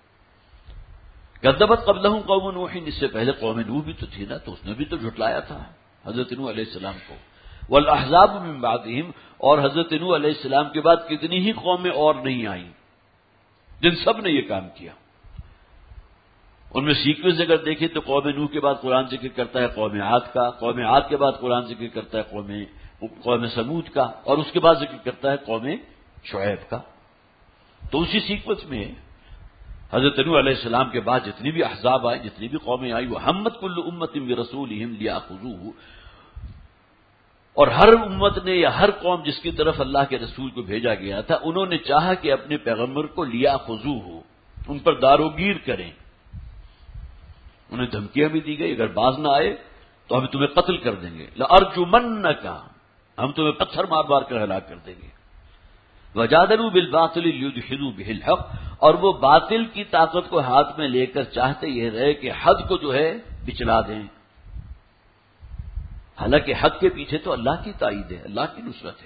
کذبت قبلہم قوم نوح، اس سے پہلے قوم نوح بھی تو تھی نا، تو اس نے بھی تو جھٹلایا تھا حضرت نوح علیہ السلام کو۔ والاحزاب من بعدہم، اور حضرت نوح علیہ السلام کے بعد کتنی ہی قومیں اور نہیں آئیں جن سب نے یہ کام کیا۔ ان میں سیکوینس اگر دیکھیں تو قوم نوح کے بعد قرآن ذکر کرتا ہے قوم عاد کا، قوم عاد کے بعد قرآن ذکر کرتا ہے قوم قوم سمود کا، اور اس کے بعد ذکر کرتا ہے قوم شعیب کا. تو اسی سیکوینس میں حضرت نوح علیہ السلام کے بعد جتنی بھی احزاب آئے، جتنی بھی قومیں آئی، وہ ہمت کل امت برسولہم لیاخذوہ، اور ہر امت نے یا ہر قوم جس کی طرف اللہ کے رسول کو بھیجا گیا تھا، انہوں نے چاہا کہ اپنے پیغمبر کو لیاخذوہ، ان پر داروگیر کریں. انہیں دھمکیاں بھی دی گئی، اگر باز نہ آئے تو ہم تمہیں قتل کر دیں گے، لأرجمنک، ہم تمہیں پتھر مار مار کر ہلاک کر دیں گے. وجادلوا بالباطل لیدحضوا به الحق، اور وہ باطل کی طاقت کو ہاتھ میں لے کر چاہتے یہ رہے کہ حق کو جو ہے بچلا دیں. حالانکہ حق کے پیچھے تو اللہ کی تائید ہے، اللہ کی نصرت ہے.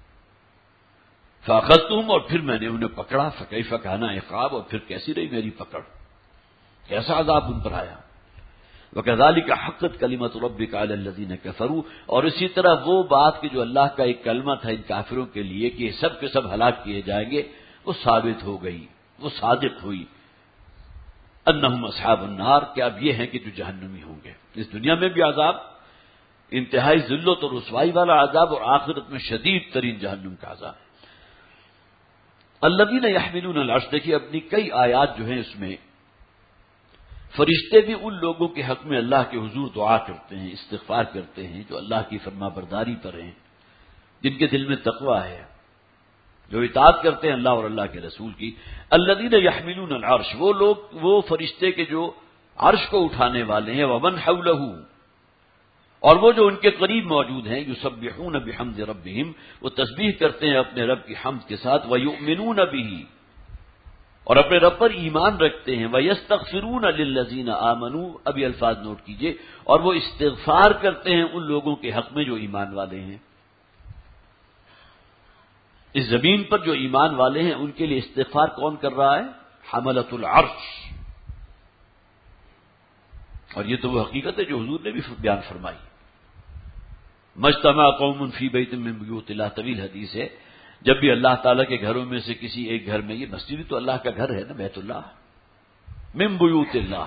فاخذتہم، اور پھر میں نے انہیں پکڑا، فکیف کان عقاب، اور پھر کیسی رہی میری پکڑ، کیسا عذاب ان پر آیا. وَكَذَلِكَ حَقَّتْ كَلِمَةُ رَبِّكَ عَلَى الَّذِينَ كَفَرُوا، اور اسی طرح وہ بات کہ جو اللہ کا ایک کلمہ تھا ان کافروں کے لیے کہ سب کے سب ہلاک کیے جائیں گے، وہ ثابت ہو گئی، وہ صادق ہوئی. انہم اصحاب النار، کہ اب یہ ہیں کہ جو جہنمی ہوں گے. اس دنیا میں بھی عذاب، انتہائی ذلت اور رسوائی والا عذاب، اور آخرت میں شدید ترین جہنم کا عذاب. الذین یحملون العرش، دیکھیے اپنی کئی آیات جو ہیں اس میں فرشتے بھی ان لوگوں کے حق میں اللہ کے حضور دعا کرتے ہیں، استغفار کرتے ہیں جو اللہ کی فرما برداری پر ہیں، جن کے دل میں تقوی ہے، جو اطاعت کرتے ہیں اللہ اور اللہ کے رسول کی. الذین یحملون العرش، وہ لوگ، وہ فرشتے کے جو عرش کو اٹھانے والے ہیں، ومن حولہ، اور وہ جو ان کے قریب موجود ہیں، یسبحون بحمد ربہم، وہ تسبیح کرتے ہیں اپنے رب کی حمد کے ساتھ، ویؤمنون بہ، اور اپنے رب پر ایمان رکھتے ہیں، وَيَسْتَغْفِرُونَ لِلَّذِينَ آمَنُوا، ابھی الفاظ نوٹ کیجئے، اور وہ استغفار کرتے ہیں ان لوگوں کے حق میں جو ایمان والے ہیں. اس زمین پر جو ایمان والے ہیں ان کے لیے استغفار کون کر رہا ہے؟ حملۃ العرش. اور یہ تو وہ حقیقت ہے جو حضور نے بھی بیان فرمائی. مجتمع قوم فی بیت من بیوت اللہ، طویل حدیث ہے، جب بھی اللہ تعالیٰ کے گھروں میں سے کسی ایک گھر میں، یہ مسجد تو اللہ کا گھر ہے نا، بیت اللہ، من بیوت اللہ،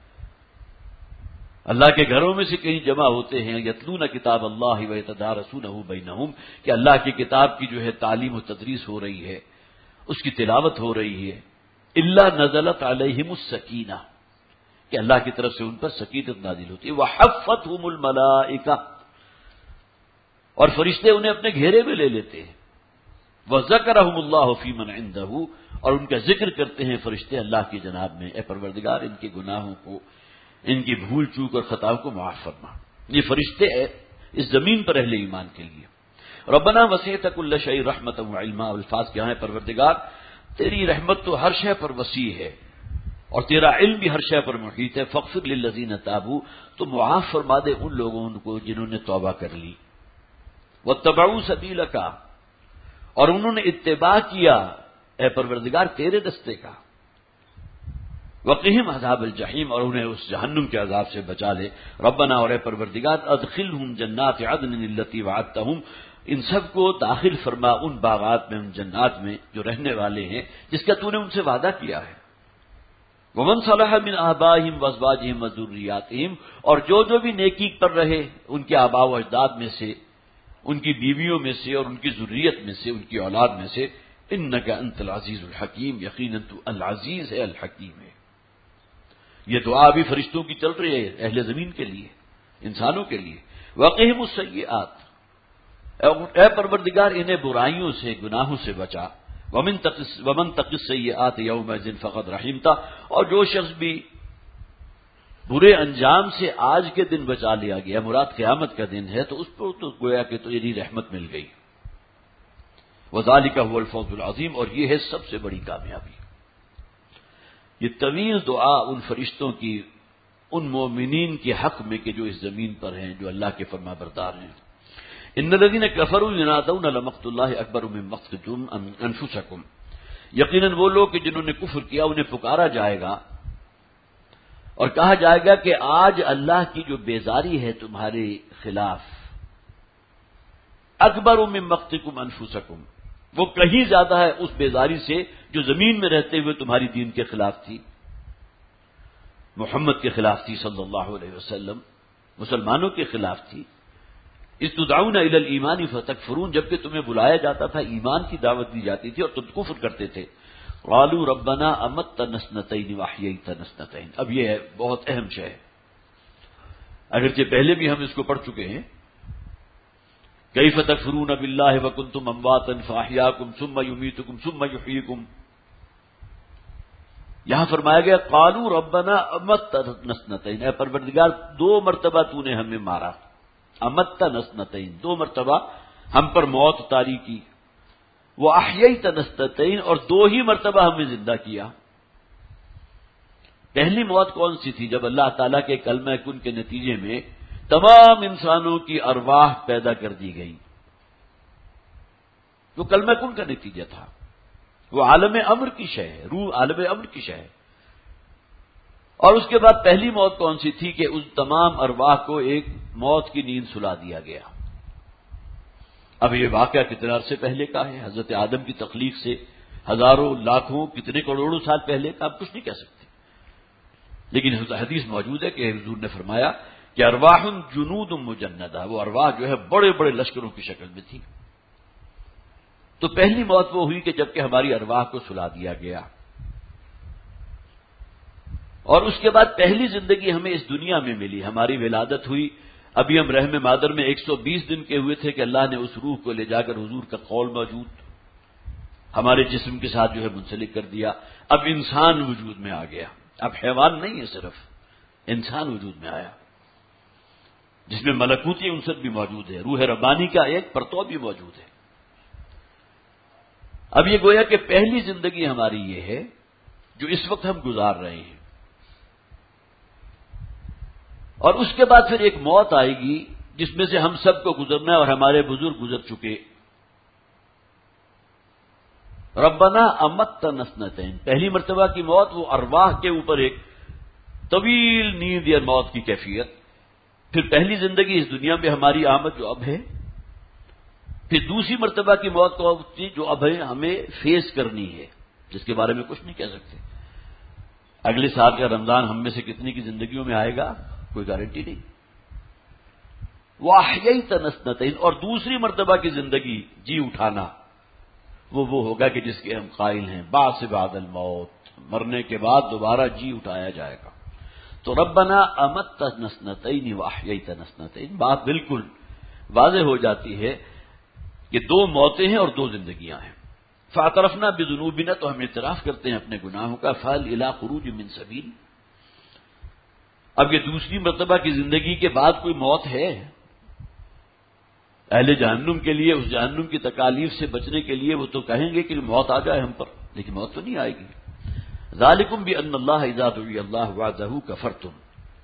اللہ کے گھروں میں سے کہیں جمع ہوتے ہیں، یتلون کتاب اللہ ویتدارسونہ بینہم، کہ اللہ کی کتاب کی جو ہے تعلیم و تدریس ہو رہی ہے، اس کی تلاوت ہو رہی ہے. الا نزلت علیہم السکینہ، کہ اللہ کی طرف سے ان پر سکینت نازل ہوتی ہے. وحفتہم الملائکہ، اور فرشتے انہیں اپنے گھیرے میں لے لیتے ہیں. وَذَكَرَهُمُ اللَّهُ فِي مَنْ عِنْدَهُ، اور ان کا ذکر کرتے ہیں فرشتے اللہ کی جناب میں، اے پروردگار ان کے گناہوں کو، ان کی بھول چوک اور خطاؤں کو معاف فرما. یہ فرشتے اس زمین پر اہل ایمان کے لیے. ربنا وسعت كل شيء رحمة وعلما، الفاظ کیا ہیں؟ پروردگار تیری رحمت تو ہر شے پر وسیع ہے اور تیرا علم بھی ہر شے پر محیط ہے. فاغفر للذین تابوا، تو معاف فرما دے ان لوگوں کو جنہوں نے توبہ کر لی. واتبعوا سبیلک، اور انہوں نے اتباع کیا اے پروردگار تیرے رستے کا. وقہم عذاب الجحیم، اور انہیں اس جہنم کے عذاب سے بچا لے. ربنا، اور اے پروردگار ادخلہم جنات عدن التی وعدتہم، ان سب کو داخل فرما ان باغات میں، ان جنات میں جو رہنے والے ہیں جس کا تو نے ان سے وعدہ کیا ہے. ومن صلح من آبائہم وازواجہم وذریاتہم، اور جو جو بھی نیکی پر رہے ان کے آباء و اجداد میں سے، ان کی بیویوں میں سے اور ان کی ذریت میں سے، ان کی اولاد میں سے. انک انت العزیز الحکیم، یقیناً تو العزیز ہے، الحکیم ہے. یہ دعا بھی فرشتوں کی چل رہی ہے اہل زمین کے لیے، انسانوں کے لیے. وقہم السیئات، اے پروردگار انہیں برائیوں سے، گناہوں سے بچا. ومن تق ومن تق السیئات یومئذ فقد رحمتہ، اور جو شخص بھی برے انجام سے آج کے دن بچا لیا گیا، مراد قیامت کا دن ہے، تو اس پر تو گویا کہ تو یہ رحمت مل گئی. وذالک هو الفوز العظیم، اور یہ ہے سب سے بڑی کامیابی. یہ طویل دعا ان فرشتوں کی ان مومنین کے حق میں کہ جو اس زمین پر ہیں، جو اللہ کے فرما بردار ہیں. ان الذین کفروا ینادون لمقت اللہ اکبر من مقتکم انفسکم، یقیناً وہ لوگ کہ جنہوں نے کفر کیا انہیں پکارا جائے گا اور کہا جائے گا کہ آج اللہ کی جو بیزاری ہے تمہارے خلاف، اکبر من مقتکم انفسکم، وہ کہیں زیادہ ہے اس بیزاری سے جو زمین میں رہتے ہوئے تمہاری دین کے خلاف تھی. محمد کے خلاف تھی صلی اللہ علیہ وسلم، مسلمانوں کے خلاف تھی۔ استدعون الی الایمان فتکفرون، جبکہ تمہیں بلایا جاتا تھا، ایمان کی دعوت دی جاتی تھی اور تم کفر کرتے تھے۔ قالوا ربنا امتنا اثنتین واحییتنا اثنتین، اب یہ ہے بہت اہم شے ہے، اگرچہ پہلے بھی ہم اس کو پڑھ چکے ہیں۔ کیف تکفرون باللہ وکنتم امواتا فاحیاکم ثم یمیتکم ثم یحییکم، یہاں فرمایا گیا قالوا ربنا امتنا اثنتین، اے پروردگار دو مرتبہ تو نے ہمیں مارا، امتنا اثنتین، دو مرتبہ ہم پر موت طاری کی، وہ احییتنا اثنتین، اور دو ہی مرتبہ ہمیں زندہ کیا۔ پہلی موت کون سی تھی؟ جب اللہ تعالیٰ کے کلمہ کن کے نتیجے میں تمام انسانوں کی ارواح پیدا کر دی گئی، وہ کلمہ کن کا نتیجہ تھا، وہ عالم امر کی شے ہے، روح عالم امر کی شے ہے۔ اور اس کے بعد پہلی موت کون سی تھی کہ اس تمام ارواح کو ایک موت کی نیند سلا دیا گیا۔ اب یہ واقعہ کتنے عرصے پہلے کا ہے، حضرت آدم کی تخلیق سے ہزاروں لاکھوں کتنے کروڑوں سال پہلے کا، آپ کچھ نہیں کہہ سکتے، لیکن حدیث موجود ہے کہ حضور نے فرمایا کہ ارواح جنود مجندہ، وہ ارواح جو ہے بڑے بڑے لشکروں کی شکل میں تھی۔ تو پہلی موت وہ ہوئی کہ جبکہ ہماری ارواح کو سلا دیا گیا، اور اس کے بعد پہلی زندگی ہمیں اس دنیا میں ملی، ہماری ولادت ہوئی، ابھی ہم رحم مادر میں ایک سو بیس دن کے ہوئے تھے کہ اللہ نے اس روح کو لے جا کر حضور کا قول موجود ہمارے جسم کے ساتھ جو ہے منسلک کر دیا۔ اب انسان وجود میں آ گیا، اب حیوان نہیں ہے، صرف انسان وجود میں آیا، جس میں ملکوتی عنصر بھی موجود ہے، روح ربانی کا ایک پرتو بھی موجود ہے۔ اب یہ گویا کہ پہلی زندگی ہماری یہ ہے جو اس وقت ہم گزار رہے ہیں، اور اس کے بعد پھر ایک موت آئے گی جس میں سے ہم سب کو گزرنا ہے، اور ہمارے بزرگ گزر چکے۔ ربنا امتنا اثنتین، پہلی مرتبہ کی موت وہ ارواح کے اوپر ایک طویل نیند یا موت کی کیفیت، پھر پہلی زندگی اس دنیا میں ہماری آمد جو اب ہے، پھر دوسری مرتبہ کی موت کو جو اب ہے ہمیں فیس کرنی ہے، جس کے بارے میں کچھ نہیں کہہ سکتے۔ اگلے سال کا رمضان ہم میں سے کتنی کی زندگیوں میں آئے گا، کوئی گارنٹی نہیں۔ واحییتنا اثنتین، اور دوسری مرتبہ کی زندگی جی اٹھانا، وہ وہ ہوگا کہ جس کے ہم قائل ہیں بعث بعد الموت، مرنے کے بعد دوبارہ جی اٹھایا جائے گا۔ تو ربنا امتنا اثنتین واحییتنا اثنتین، بات بالکل واضح ہو جاتی ہے کہ دو موتیں ہیں اور دو زندگیاں ہیں۔ فاعترفنا بذنوبنا، تو ہم اعتراف کرتے ہیں اپنے گناہوں کا، فہل الی خروج من سبیل، اب یہ دوسری مرتبہ کی زندگی کے بعد کوئی موت ہے؟ اہل جہنم کے لیے اس جہنم کی تکالیف سے بچنے کے لیے وہ تو کہیں گے کہ موت آ جائے ہم پر، لیکن موت تو نہیں آئے گی۔ ذالکم بان اللہ اذا دعی اللہ وحدہ کفرتم،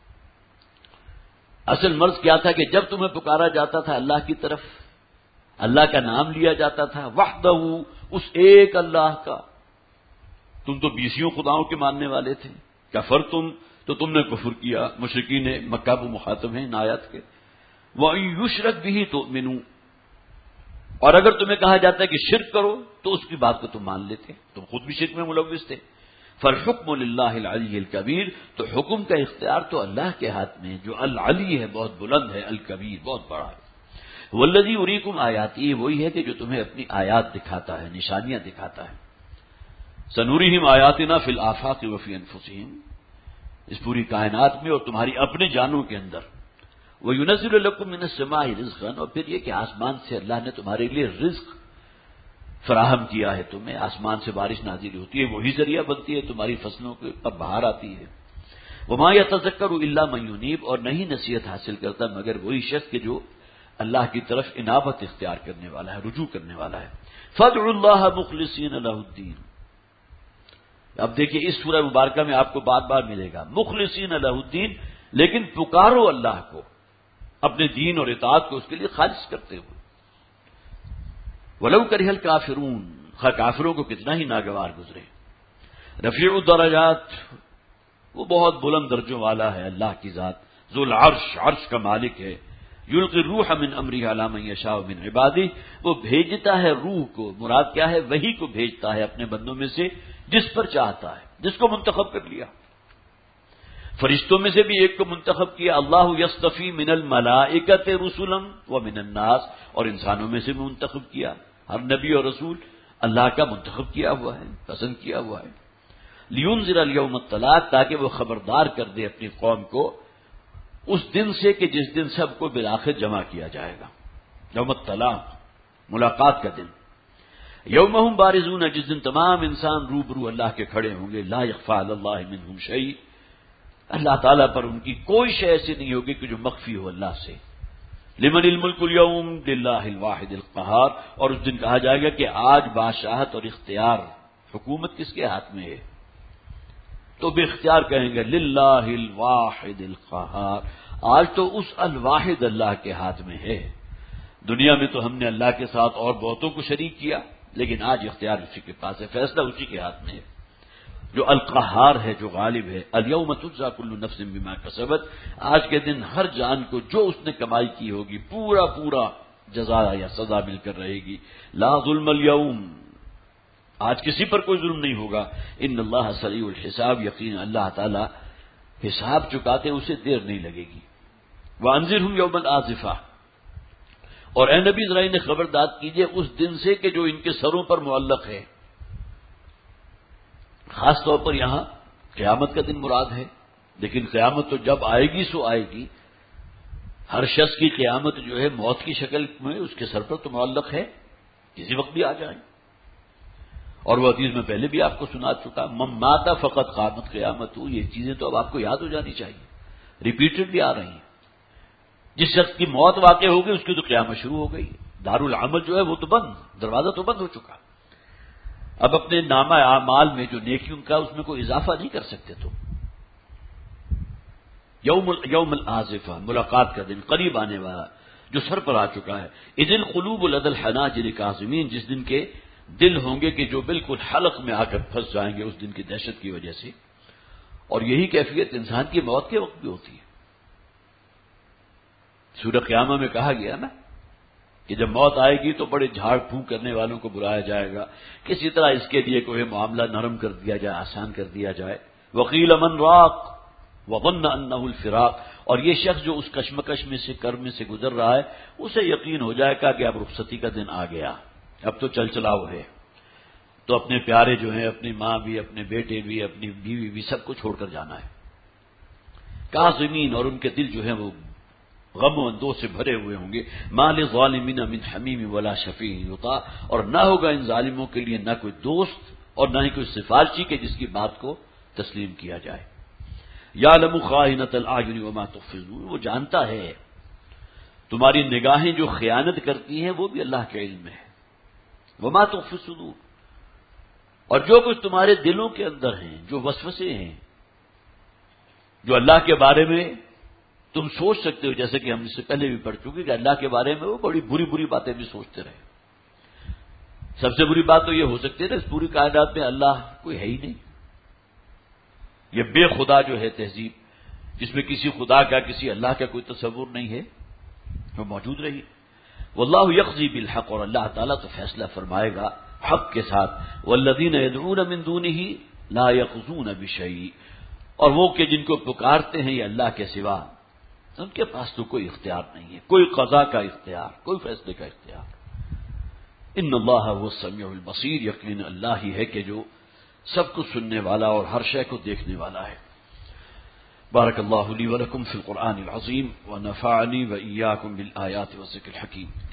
اصل مرض کیا تھا کہ جب تمہیں پکارا جاتا تھا اللہ کی طرف، اللہ کا نام لیا جاتا تھا، وحدہ، اس ایک اللہ کا، تم تو بیسیوں خداؤں کے ماننے والے تھے، کفرتم، تو تم نے کفر کیا۔ مشرکین مکہ کو مخاطب ہیں ان آیات کے۔ وَإِن يُشْرَكْ بِهِ تُؤْمِنُوا، اور اگر تمہیں کہا جاتا ہے کہ شرک کرو تو اس کی بات کو تم مان لیتے، تم خود بھی شرک میں ملوث تھے۔ فَالْحُكْمُ لِلَّهِ الْعَلِيِّ الْكَبِيرِ، تو حکم کا اختیار تو اللہ کے ہاتھ میں، جو العلی ہے، بہت بلند ہے، الکبیر بہت بڑا ہے۔ وَالَّذِي يُرِيكُمْ آيَاتِهِ، وہی ہے کہ جو تمہیں اپنی آیات دکھاتا ہے، نشانیاں دکھاتا ہے۔ سَنُرِيهِمْ آيَاتِنَا فِي الْآفَاقِ وَفِي أَنفُسِهِمْ، اس پوری کائنات میں اور تمہاری اپنے جانوں کے اندر۔ وَيُنَزِّلُ لَكُم مِّنَ السَّمَاءِ رِزْقًا، اور پھر یہ کہ آسمان سے اللہ نے تمہارے لیے رزق فراہم کیا ہے، تمہیں آسمان سے بارش نازل ہوتی ہے، وہی ذریعہ بنتی ہے، تمہاری فصلوں کے پر بہار آتی ہے۔ وَمَا يَتَذَكَّرُ إِلَّا مَن يُنِيبُ، اور نہیں نصیحت حاصل کرتا مگر وہی شخص کہ جو اللہ کی طرف انابت اختیار کرنے والا ہے، رجوع کرنے والا ہے۔ فَادْعُوا اللَّهَ مُخْلِصِينَ لَهُ الدِّينَ، اب دیکھیے اس سورہ مبارکہ میں آپ کو بار بار ملے گا مخلصین لہ الدین، لیکن پکارو اللہ کو، اپنے دین اور اطاعت کو اس کے لیے خالص کرتے ہوئے۔ وَلَوْ كَرِهَ الْكَافِرُونَ، خواہ کافروں کو کتنا ہی ناگوار گزرے۔ رفیع الدرجات، وہ بہت بلند درجوں والا ہے اللہ کی ذات، ذو العرش، عرش کا مالک ہے۔ یلقی الروح من امرہ علی من یشاء من عبادہ، وہ بھیجتا ہے روح کو، مراد کیا ہے؟ وحی کو بھیجتا ہے اپنے بندوں میں سے جس پر چاہتا ہے، جس کو منتخب کر لیا۔ فرشتوں میں سے بھی ایک کو منتخب کیا، اللہ یصطفی من الملائکۃ رسلا ومن الناس، اور انسانوں میں سے بھی منتخب کیا۔ ہر نبی اور رسول اللہ کا منتخب کیا ہوا ہے، پسند کیا ہوا ہے۔ لینذر الیوم الطلاق، تاکہ وہ خبردار کر دے اپنی قوم کو اس دن سے کہ جس دن سب کو بالآخر جمع کیا جائے گا، یوم الطلاق، ملاقات کا دن۔ یوم ہم بارزون، جس دن تمام انسان روبرو اللہ کے کھڑے ہوں گے، لا یخفی علی اللہ منہم شیء، اللہ تعالیٰ پر ان کی کوئی شے ایسی نہیں ہوگی کہ جو مخفی ہو اللہ سے۔ لمن الملک اليوم للہ الواحد القہار، اور اس دن کہا جائے گا کہ آج بادشاہت اور اختیار، حکومت کس کے ہاتھ میں ہے؟ تو بے اختیار کہیں گے للہ الواحد القہار، آج تو اس الواحد اللہ کے ہاتھ میں ہے۔ دنیا میں تو ہم نے اللہ کے ساتھ اور بہتوں کو شریک کیا، لیکن آج اختیار اسی کے پاس ہے، فیصلہ اسی کے ہاتھ میں ہے، جو القہار ہے، جو غالب ہے۔ الیوم تجزی کل نفس بما کسبت، آج کے دن ہر جان کو جو اس نے کمائی کی ہوگی پورا پورا جزا یا سزا مل کر رہے گی۔ لا ظلم الیوم، آج کسی پر کوئی ظلم نہیں ہوگا۔ ان اللہ سریع الحساب، یقین اللہ تعالی حساب چکاتے ہیں، اسے دیر نہیں لگے گی۔ وانذرہم یوم الآزفہ، اور اے نبی ذرا انہیں خبردار کیجئے اس دن سے کہ جو ان کے سروں پر معلق ہے۔ خاص طور پر یہاں قیامت کا دن مراد ہے، لیکن قیامت تو جب آئے گی سو آئے گی۔ ہر شخص کی قیامت جو ہے موت کی شکل میں اس کے سر پر تو معلق ہے، کسی وقت بھی آ جائے۔ اور وہ حدیث میں پہلے بھی آپ کو سنا چکا، من مات فقط قامت قیامت ہو، یہ چیزیں تو اب آپ کو یاد ہو جانی چاہیے، ریپیٹڈلی آ رہی ہیں۔ جس شخص کی موت واقع ہو گئی اس کی تو قیامت شروع ہو گئی، دارالعمل جو ہے وہ تو بند، دروازہ تو بند ہو چکا۔ اب اپنے نامہ اعمال میں جو نیکیوں کا اس میں کوئی اضافہ نہیں کر سکتے۔ تو یوم یوم الآزفہ، ملاقات کا دن قریب آنے والا جو سر پر آ چکا ہے۔ اذ القلوب لدى الحناجر کاظمین، جس دن کے دل ہوں گے کہ جو بالکل حلق میں آ کر پھنس جائیں گے اس دن کی دہشت کی وجہ سے۔ اور یہی کیفیت انسان کی موت کے وقت بھی ہوتی ہے۔ سورہ قیامہ میں کہا گیا نا کہ جب موت آئے گی تو بڑے جھاڑ پھونک کرنے والوں کو بلایا جائے گا، کسی طرح اس کے لیے کوئی معاملہ نرم کر دیا جائے، آسان کر دیا جائے۔ وقیل من راق وظن انہ الفراق، اور یہ شخص جو اس کشمکش میں سے کرب میں سے گزر رہا ہے اسے یقین ہو جائے گا کہ اب رخصتی کا دن آ گیا، اب تو چل چلاؤ ہے، تو اپنے پیارے جو ہیں، اپنی ماں بھی، اپنے بیٹے بھی، اپنی بیوی بھی، سب کو چھوڑ کر جانا ہے۔ کاظمین، اور ان کے دل جو ہیں وہ غم و اندوہ سے بھرے ہوئے ہوں گے۔ ما للظالمین من حمیم ولا شفیع یطاع، اور نہ ہوگا ان ظالموں کے لیے نہ کوئی دوست اور نہ ہی کوئی سفارشی کے جس کی بات کو تسلیم کیا جائے۔ یعلم خائنۃ الاعین وما تخفی الصدور، وہ جانتا ہے تمہاری نگاہیں جو خیانت کرتی ہیں وہ بھی اللہ کے علم میں ہے۔ وما تخفی الصدور، اور جو کچھ تمہارے دلوں کے اندر ہیں، جو وسوسے ہیں، جو اللہ کے بارے میں تم سوچ سکتے ہو، جیسے کہ ہم اس سے پہلے بھی پڑھ چکے کہ اللہ کے بارے میں وہ بڑی بری بری باتیں بھی سوچتے رہے۔ سب سے بری بات تو یہ ہو سکتی ہے نا اس پوری کائنات میں اللہ کوئی ہے ہی نہیں، یہ بے خدا جو ہے تہذیب، جس میں کسی خدا کا، کسی اللہ کا کوئی تصور نہیں ہے، وہ موجود رہی۔ واللہ یقضی بالحق، اور اللہ تعالیٰ تو فیصلہ فرمائے گا حق کے ساتھ۔ والذین یدعون من دونہ لا یقضون بشیء، اور وہ کہ جن کو پکارتے ہیں یہ اللہ کے سوا، ان کے پاس تو کوئی اختیار نہیں ہے، کوئی قضا کا اختیار، کوئی فیصلے کا اختیار۔ ان اللہ هو السمیع البصیر، یقین اللہ ہی ہے کہ جو سب کو سننے والا اور ہر شے کو دیکھنے والا ہے۔ بارک اللہ لی ولکم فی القرآن العظیم ونفعنی وإیاکم بالآیات والذکر الحکیم۔